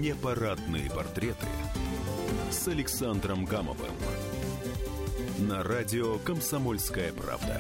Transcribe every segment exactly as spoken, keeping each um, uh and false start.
Непарадные портреты с Александром Гамовым на радио «Комсомольская правда».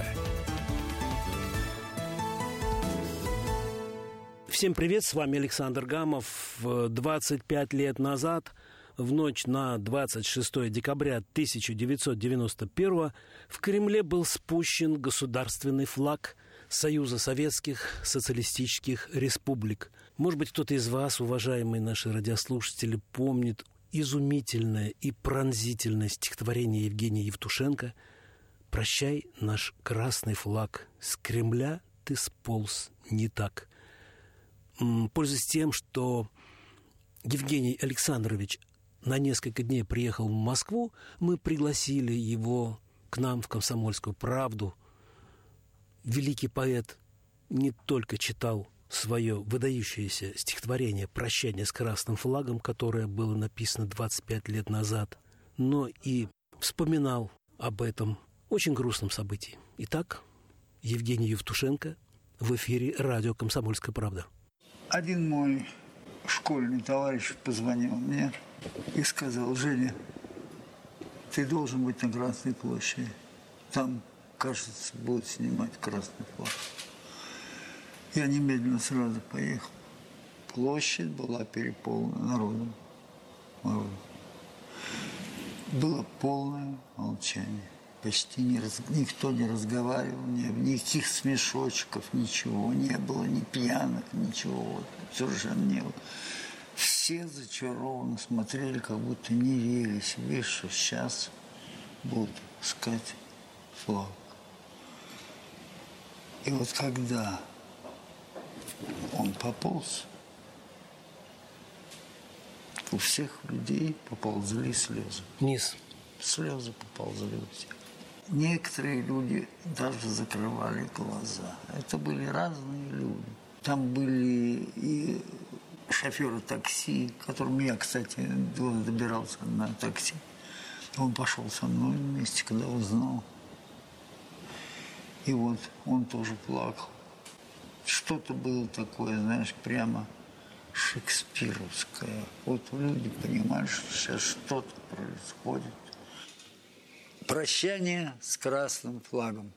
Всем привет, с вами Александр Гамов. двадцать пять лет назад, в ночь на двадцать шестое декабря тысяча девятьсот девяносто первого, в Кремле был спущен государственный флаг Союза Советских Социалистических Республик. Может быть, кто-то из вас, уважаемые наши радиослушатели, помнит изумительное и пронзительное стихотворение Евгения Евтушенко «Прощай, наш красный флаг, с Кремля ты сполз не так». Пользуясь тем, что Евгений Александрович на несколько дней приехал в Москву, мы пригласили его к нам в «Комсомольскую правду». Великий поэт не только читал свое выдающееся стихотворение «Прощание с красным флагом», которое было написано двадцать пять лет назад, но и вспоминал об этом очень грустном событии. Итак, Евгений Евтушенко в эфире радио «Комсомольская правда». Один мой школьный товарищ позвонил мне и сказал: «Женя, ты должен быть на Красной площади. Там, кажется, будут снимать красный флаг». Я немедленно сразу поехал. Площадь была переполнена народом. Было полное молчание. Почти не раз... никто не разговаривал, ни... никаких смешочков, ничего не было, ни пьяных, ничего, вот, совершенно не было. Все зачарованно смотрели, как будто не верили себе, что сейчас будут пускать флаг. И вот когда он пополз, у всех людей поползли слезы. Вниз. Слезы поползли у всех. Некоторые люди даже закрывали глаза. Это были разные люди. Там были и шоферы такси, которым я, кстати, добирался на такси. Он пошел со мной вместе, когда узнал. И вот он тоже плакал. Что-то было такое, знаешь, прямо шекспировское. Вот люди понимали, что сейчас что-то происходит. Прощание с красным флагом.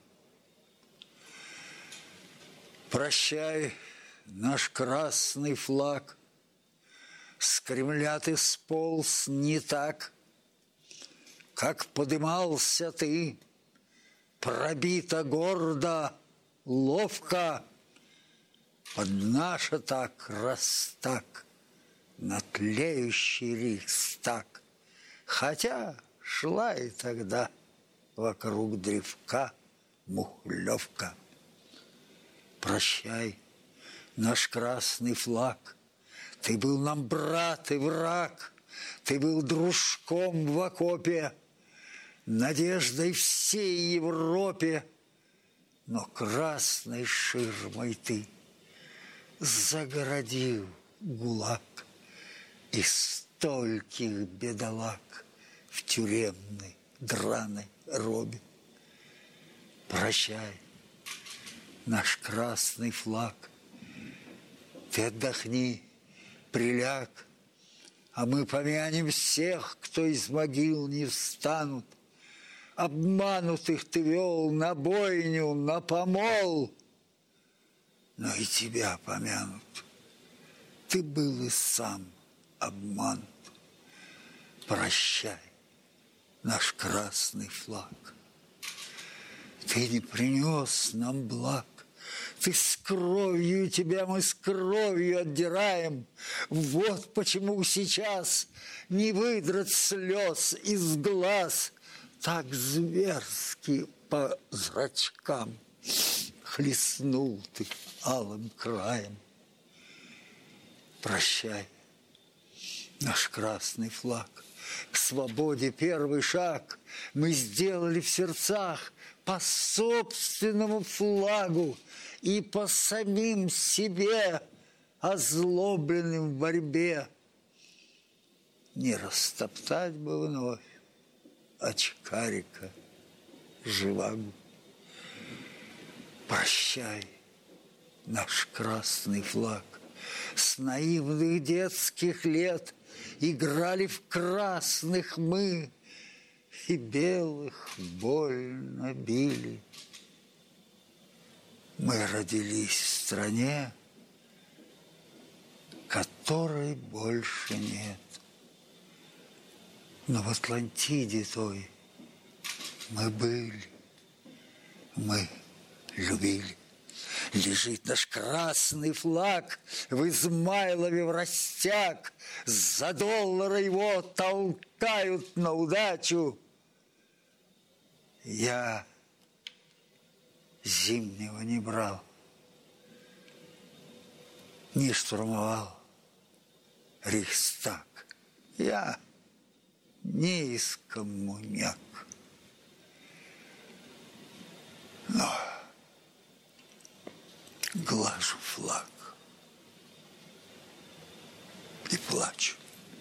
Прощай, наш красный флаг, с Кремля ты сполз не так, как подымался ты, пробито гордо, ловко, под наше так растак, на тлеющий рейхстаг. Хотя шла и тогда вокруг древка мухлевка. Прощай, наш красный флаг, ты был нам брат и враг, ты был дружком в окопе, надеждой всей Европе, но красной ширмой ты загородил ГУЛАГ и стольких бедолаг в тюремной драной робе. Прощай, наш красный флаг, ты отдохни, приляг, а мы помянем всех, кто из могил не встанут. Обманутых ты вел на бойню, на помол, но и тебя помянут. Ты был и сам обманут. Прощай, наш красный флаг. Ты не принес нам благ. Ты с кровью, тебя мы с кровью отдираем. Вот почему сейчас не выдрать слез из глаз. Так зверски по зрачкам хлестнул ты алым краем. Прощай, наш красный флаг. К свободе первый шаг мы сделали в сердцах по собственному флагу и по самим себе, озлобленным в борьбе. Не растоптать бы вновь очкарика живаго. Прощай, наш красный флаг, с наивных детских лет Играли в красных мы, и белых больно били. Мы родились в стране, которой больше нет. Но в Атлантиде той мы были, мы любили. Лежит наш красный флаг в Измайлове в растяг. За доллары его толкают на удачу. Я зимнего не брал, не штурмовал Рейхстаг. Я не из коммуняк. Но глажу флаг и плачу.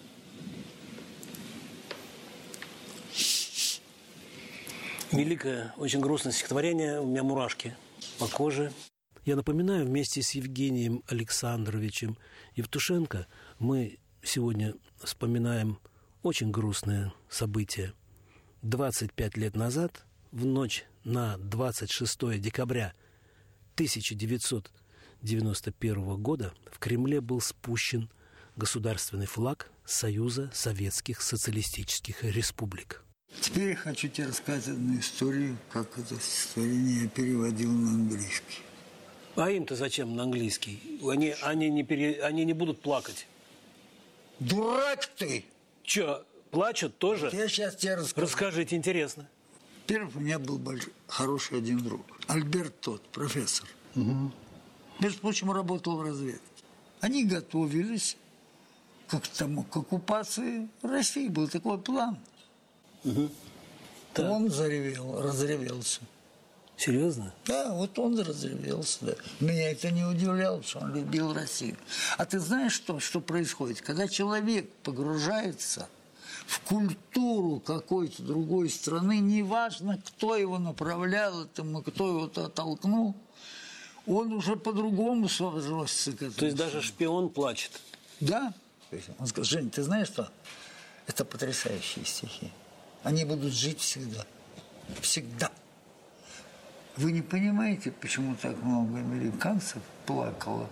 Великое, очень грустное стихотворение, у меня мурашки по коже. Я напоминаю, вместе с Евгением Александровичем Евтушенко мы сегодня вспоминаем очень грустное событие. двадцать пять лет назад, в ночь на двадцать шестое декабря тысяча девятьсот девяносто первого года в Кремле был спущен государственный флаг Союза Советских Социалистических Республик. Теперь я хочу тебе рассказать одну историю, как это стихотворение я переводил на английский. А им-то зачем на английский? Они, они, не, пере, они не будут плакать. Дурак ты! Че, плачут тоже? Я сейчас тебе расскажу. Расскажите, интересно. Первый у меня был большой, хороший один друг. Альберт Тот, профессор. Угу. Между прочим, работал в разведке. Они готовились к, тому, к оккупации России. Был такой план. Угу. Он заревел, разревелся. Серьезно? Да, вот он разревелся. Да. Меня это не удивляло, потому что он любил Россию. А ты знаешь, что, что происходит? Когда человек погружается в культуру какой-то другой страны, неважно, кто его направлял этому, кто его оттолкнул, он уже по-другому относится к этому. То есть даже шпион плачет? Да. Он сказал: Жень, ты знаешь что? Это потрясающие стихи. Они будут жить всегда. Всегда. Вы не понимаете, почему так много американцев плакало?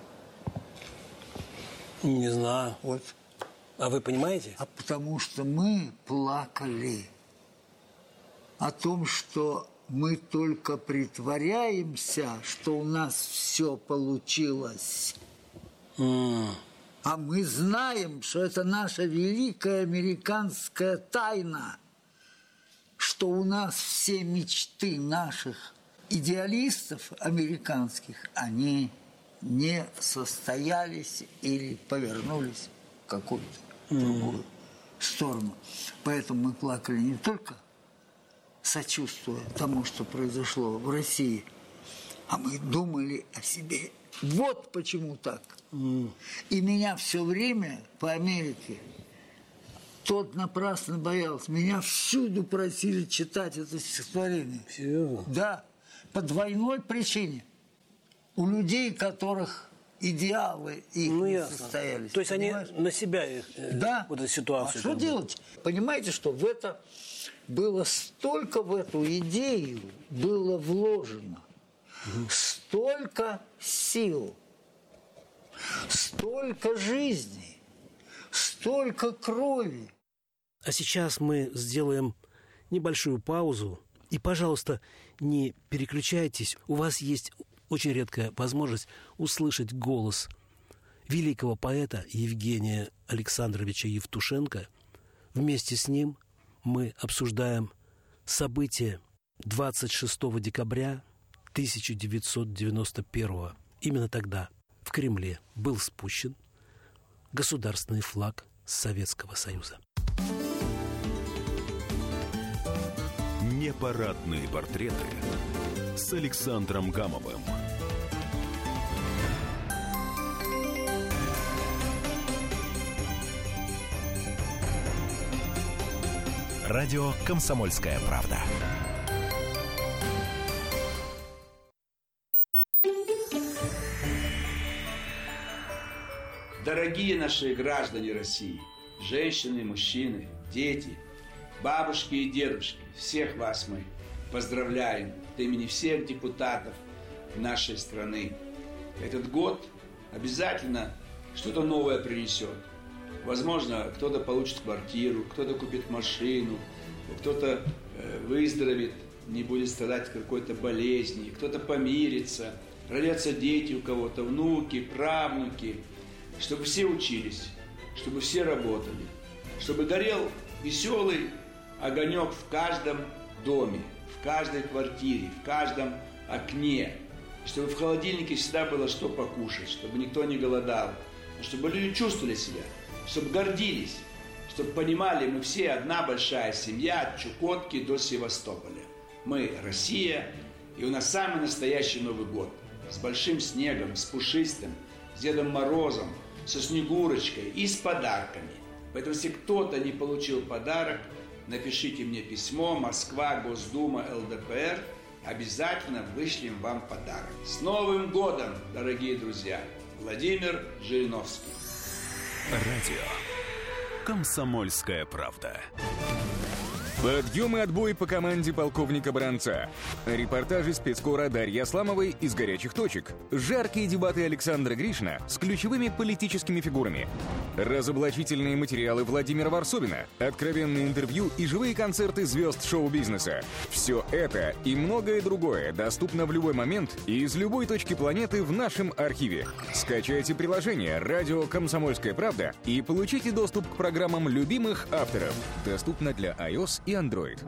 Не знаю. Вот. А вы понимаете? А потому что мы плакали о том, что мы только притворяемся, что у нас все получилось. Mm. А мы знаем, что это наша великая американская тайна, что у нас все мечты наших идеалистов американских, они не состоялись или повернулись в какую-то mm. другую сторону. Поэтому мы плакали не только сочувствуя тому, что произошло в России, а мы думали о себе. Вот почему так. Mm. И меня все время по Америке Тот напрасно боялся. Меня всюду просили читать это стихотворение. Серьезно? Да. По двойной причине. У людей, которых идеалы их ну, не ясно. состоялись. То есть понимаешь? они на себя их, да. вот эту ситуацию. А что делать? Понимаете, что в это было столько в эту идею было вложено. Угу. Столько сил, столько жизни, столько крови. А сейчас мы сделаем небольшую паузу. И, пожалуйста, не переключайтесь. У вас есть очень редкая возможность услышать голос великого поэта Евгения Александровича Евтушенко. Вместе с ним мы обсуждаем события двадцать шестого декабря тысяча девятьсот девяносто первого. Именно тогда в Кремле был спущен государственный флаг Советского Союза. Непарадные портреты с Александром Гамовым. Радио «Комсомольская правда». Дорогие наши граждане России, женщины, мужчины, дети, бабушки и дедушки, всех вас мы поздравляем от имени всех депутатов нашей страны. Этот год обязательно что-то новое принесет. Возможно, кто-то получит квартиру, кто-то купит машину, кто-то выздоровеет, не будет страдать от какой-то болезни, кто-то помирится, родятся дети у кого-то, внуки, правнуки, чтобы все учились, чтобы все работали, чтобы горел веселый огонек в каждом доме, в каждой квартире, в каждом окне, чтобы в холодильнике всегда было что покушать, чтобы никто не голодал, чтобы люди чувствовали себя, чтобы гордились, чтобы понимали, мы все одна большая семья от Чукотки до Севастополя. Мы Россия, и у нас самый настоящий Новый год. С большим снегом, с пушистым, с Дедом Морозом, со Снегурочкой и с подарками. Поэтому, если кто-то не получил подарок, напишите мне письмо, Москва, Госдума, эл дэ пэ эр. Обязательно вышлем вам подарок. С Новым годом, дорогие друзья! Владимир Жириновский. Радио «Комсомольская правда». Подъем и отбой по команде полковника Баранца. Репортажи спецкора Дарьи Асламовой из горячих точек. Жаркие дебаты Александра Гришина с ключевыми политическими фигурами. Разоблачительные материалы Владимира Варсобина. Откровенные интервью и живые концерты звезд шоу-бизнеса. Все это и многое другое доступно в любой момент и из любой точки планеты в нашем архиве. Скачайте приложение «Радио Комсомольская правда» и получите доступ к программам любимых авторов. Доступно для iOS и Android.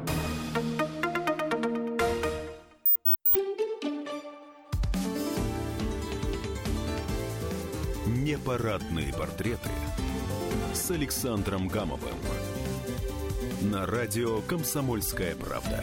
Непарадные портреты с Александром Гамовым на радио «Комсомольская правда».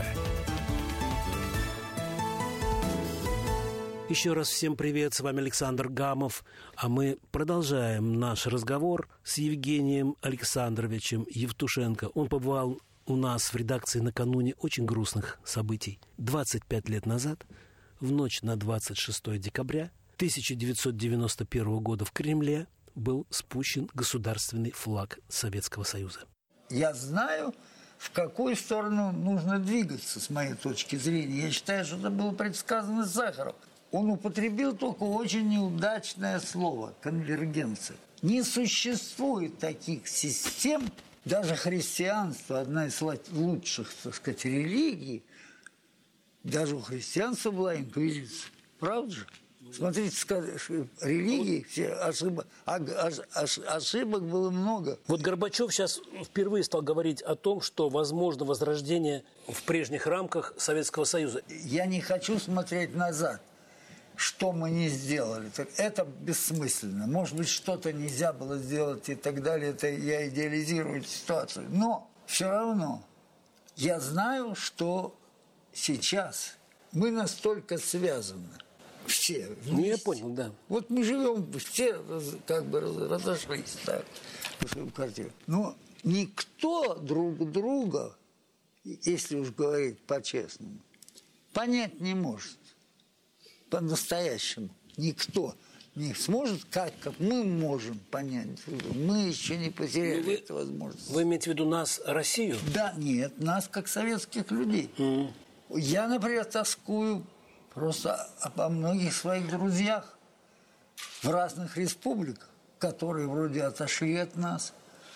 Еще раз всем привет, с вами Александр Гамов, а мы продолжаем наш разговор с Евгением Александровичем Евтушенко. Он побывал у нас в редакции накануне очень грустных событий. двадцать пять лет назад, в ночь на двадцать шестое декабря тысяча девятьсот девяносто первого года в Кремле был спущен государственный флаг Советского Союза. Я знаю, в какую сторону нужно двигаться, с моей точки зрения. Я считаю, что это было предсказано Сахаров. Он употребил только очень неудачное слово – конвергенция. Не существует таких систем. Даже христианство, одна из лучших, так сказать, религий, даже у христианства была инквизиция. Правда же? Смотрите, религии, все ошибок, ошибок было много. Вот Горбачев сейчас впервые стал говорить о том, что возможно возрождение в прежних рамках Советского Союза. Я не хочу смотреть назад, что мы не сделали. Это бессмысленно. Может быть, что-то нельзя было сделать и так далее. Это я идеализирую ситуацию. Но все равно я знаю, что сейчас мы настолько связаны. Все вместе. Ну, я понял, да. Вот мы живем, все как бы разошлись так, по своим квартирам. Но никто друг друга, если уж говорить по-честному, понять не может. По-настоящему. Никто не сможет, как, как мы можем понять. Мы еще не потеряли вы, эту возможность. Вы имеете в виду нас, Россию? Да, нет, нас как советских людей. Mm. Я, например, тоскую просто обо многих своих друзьях в разных республиках, которые вроде отошли от нас.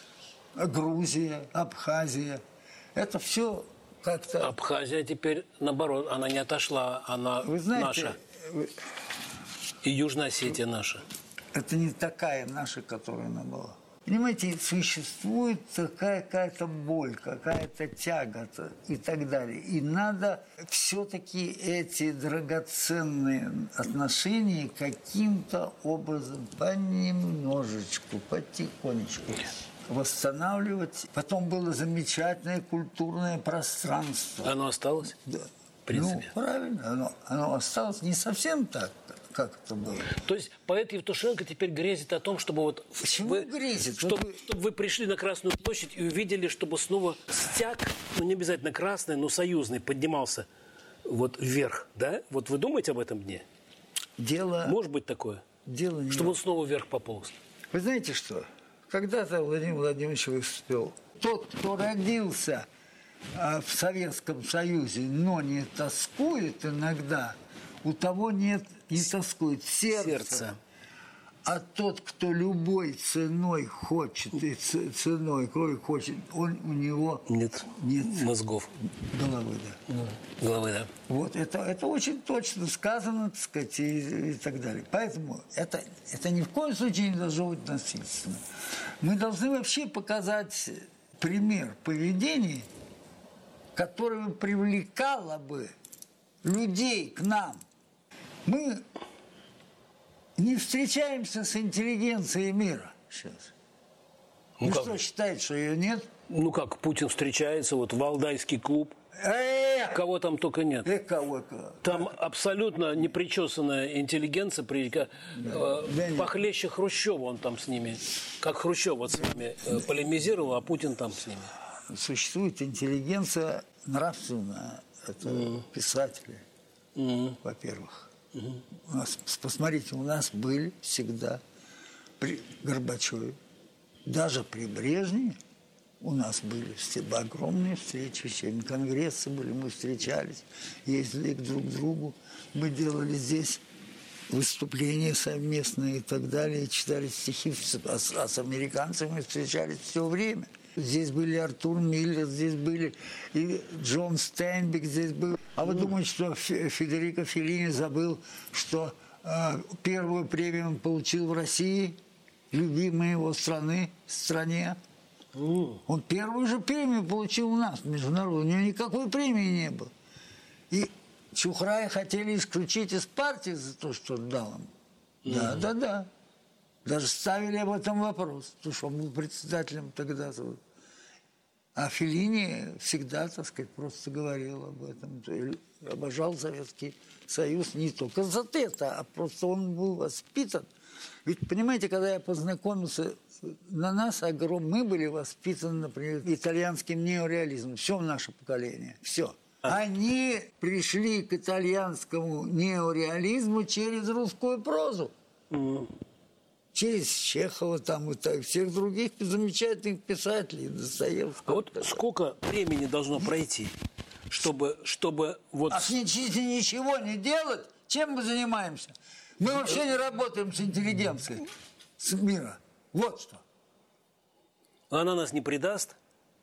Грузия, Абхазия. Это все как-то... Абхазия теперь, наоборот, она не отошла, она Вы знаете, наша. И Южная Осетия наша. Это не такая наша, которая она была. Понимаете, существует такая какая-то боль, какая-то тяга и так далее. И надо все-таки эти драгоценные отношения каким-то образом понемножечку, потихонечку восстанавливать. Потом было замечательное культурное пространство. Оно осталось? Да. В принципе. Ну, правильно. Оно, оно осталось не совсем так, как это было. То есть поэт Евтушенко теперь грезит о том, чтобы вот... Почему вы, грезит? Чтобы, Вот вы... чтобы вы пришли на Красную площадь и увидели, чтобы снова стяг, ну не обязательно красный, но союзный, поднимался вот вверх, да? Вот вы думаете об этом дне? Дело... Может быть такое? Дело не... Чтобы он снова вверх пополз. Вы знаете что? когда-то Владимир Владимирович выступил. Тот, кто родился в Советском Союзе, но не тоскует иногда, у того нет, не тоскует сердца. сердце. А тот, кто любой ценой хочет, и ценой крови хочет, он, у него нет, нет мозгов. Головы, да. Ну, головы, да. Вот, это, это очень точно сказано, так сказать, и, и так далее. Поэтому это, это ни в коем случае не должно быть насильственно. Мы должны вообще показать пример поведения, которое привлекало бы людей к нам. Мы не встречаемся с интеллигенцией мира сейчас. Ну, ну что, считает, что ее нет? Ну как, Путин встречается, вот Валдайский клуб. Эх! Кого там только нет. Эх, кого, кого. Там абсолютно непричесанная интеллигенция, при, да. э, да похлеще Хрущева он там с ними. Как Хрущев вот с вами э, полемизировал, а Путин там с ними. Существует интеллигенция нравственная. Это mm. писатели, mm. во-первых. Mm-hmm. У нас, посмотрите, у нас были всегда при Горбачеве, даже при Брежневе у нас были огромные встречи, чем конгрессы были, мы встречались, ездили друг к другу, мы делали здесь выступления совместные и так далее, читали стихи, а с, а с американцами встречались все время. Здесь были Артур Миллер, здесь были и Джон Стейнбек, здесь был. А вы думаете, что Федерико Феллини забыл, что э, первую премию он получил в России, любимой его страны, стране? Mm. Он первую же премию получил у нас, международную. У него никакой премии не было. И Чухрая хотели исключить из партии за то, что он дал им. Mm. Да, да, да. Даже ставили об этом вопрос, потому что он был председателем тогда. А Феллини всегда, так сказать, просто говорил об этом. Обожал Советский Союз не только за это, а просто он был воспитан. Ведь, понимаете, когда я познакомился, на нас огромное, мы были воспитаны, например, итальянским неореализмом. Все наше поколение, все. Они пришли к итальянскому неореализму через русскую прозу. Mm. Через Чехова там и так, всех других замечательных писателей, Достоевского. А вот сколько времени должно пройти, чтобы, чтобы вот... А ничего не делать, чем мы занимаемся? Мы вообще не работаем с интеллигенцией, с мира. Вот что. Она нас не предаст?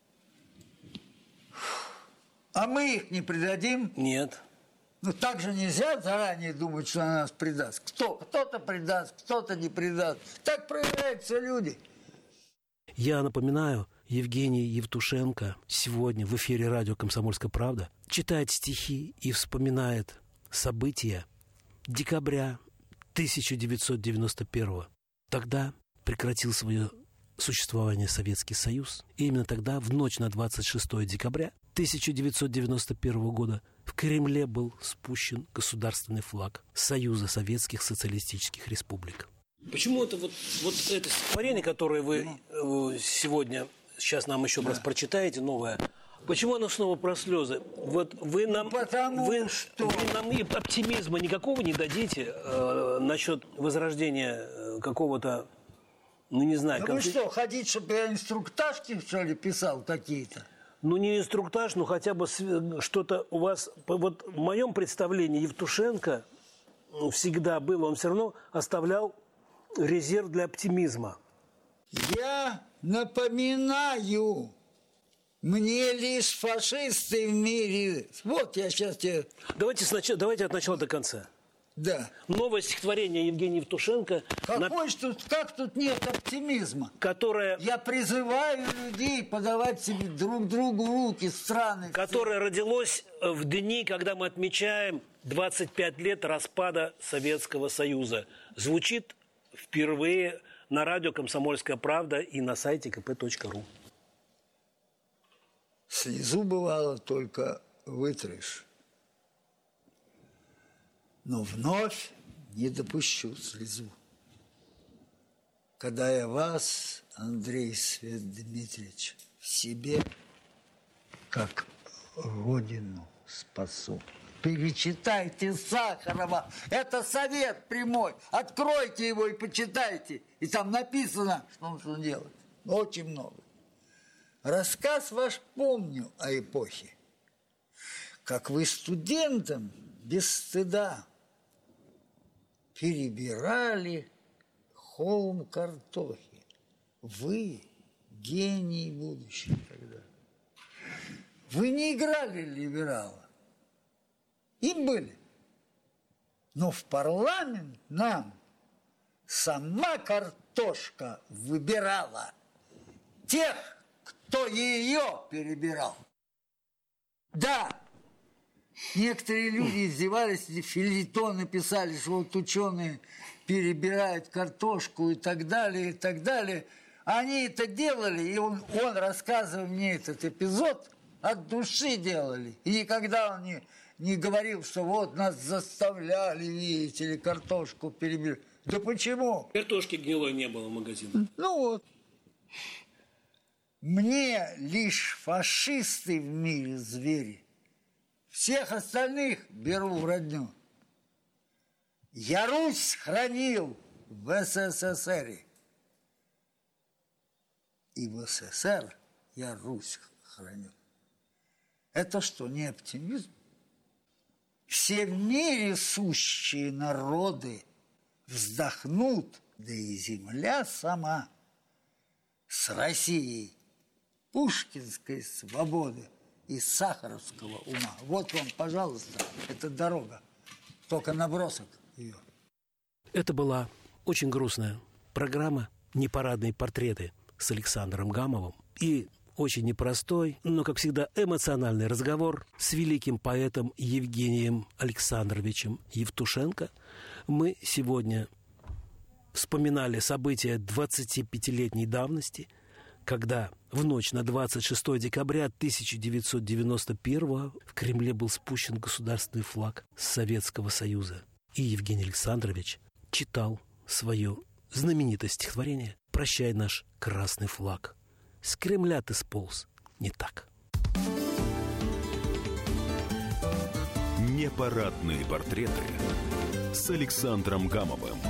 А мы их не предадим? Нет. Ну, так же нельзя заранее думать, что она нас предаст. Кто? Кто-то предаст, кто-то не предаст. Так проявляются люди. Я напоминаю, Евгений Евтушенко сегодня в эфире радио «Комсомольская правда» читает стихи и вспоминает события декабря тысяча девятьсот девяносто первого. Тогда прекратил свое существование Советский Союз. И именно тогда, в ночь на двадцать шестое декабря тысяча девятьсот девяносто первого года, в Кремле был спущен государственный флаг Союза Советских Социалистических Республик. Почему это вот, вот это стихотворение, которое вы э, сегодня, сейчас нам еще раз прочитаете, новое, почему оно снова про слезы? Вот вы нам, Потому вы, что... вы нам и оптимизма никакого не дадите э, насчет возрождения какого-то, ну не знаю... Ну конф... вы что, хотите, чтобы я инструктажки, что ли, писал какие-то? Ну, не инструктаж, но хотя бы что-то у вас... Вот в моем представлении Евтушенко всегда был, он все равно оставлял резерв для оптимизма. Я напоминаю, мне лишь фашисты в мире... Вот я сейчас тебе... Давайте, сначала, давайте от начала до конца. Да. Новое стихотворение Евгения Евтушенко. Какой на... тут, как тут нет оптимизма? Которое... Я призываю людей подавать себе друг другу руки, страны. Которое родилось в дни, когда мы отмечаем двадцать пять лет распада Советского Союза. Звучит впервые на радио «Комсомольская правда» и на сайте ка пэ точка ру. Слезу бывало только вытрешь. Но вновь не допущу слезу. Когда я вас, Андрей Свет Дмитриевич, в себе, как родину спасу. Перечитайте Сахарова. Это совет прямой. Откройте его и почитайте. И там написано, что нужно делать. Очень много. Рассказ ваш помню о эпохе. Как вы студентам без стыда перебирали холм картохи. Вы гений будущего тогда. Вы не играли либерала. Им были. Но в парламент нам сама картошка выбирала тех, кто ее перебирал. Да, некоторые люди издевались, фельетоны писали, что вот ученые перебирают картошку и так далее, и так далее. Они это делали, и он, он рассказывал мне этот эпизод, от души делали. И никогда он не, не говорил, что вот нас заставляли, видите ли, картошку перебирать. Да почему? Картошки гнилой не было в магазине. Ну вот. Мне лишь фашисты в мире звери. Всех остальных беру в родню. Я Русь хранил в СССР. И в СССР я Русь храню. Это что, не оптимизм? Все в мире сущие народы вздохнут, да и земля сама с Россией пушкинской свободы и сахаровского ума. Вот вам, пожалуйста, эта дорога. Только набросок ее. Это была очень грустная программа «Непарадные портреты» с Александром Гамовым. И очень непростой, но, как всегда, эмоциональный разговор с великим поэтом Евгением Александровичем Евтушенко. Мы сегодня вспоминали события двадцатипятилетней давности, когда в ночь на двадцать шестое декабря тысяча девятьсот девяносто первого в Кремле был спущен государственный флаг Советского Союза. И Евгений Александрович читал свое знаменитое стихотворение «Прощай, наш красный флаг». С Кремля ты сполз не так. Непарадные портреты с Александром Гамовым.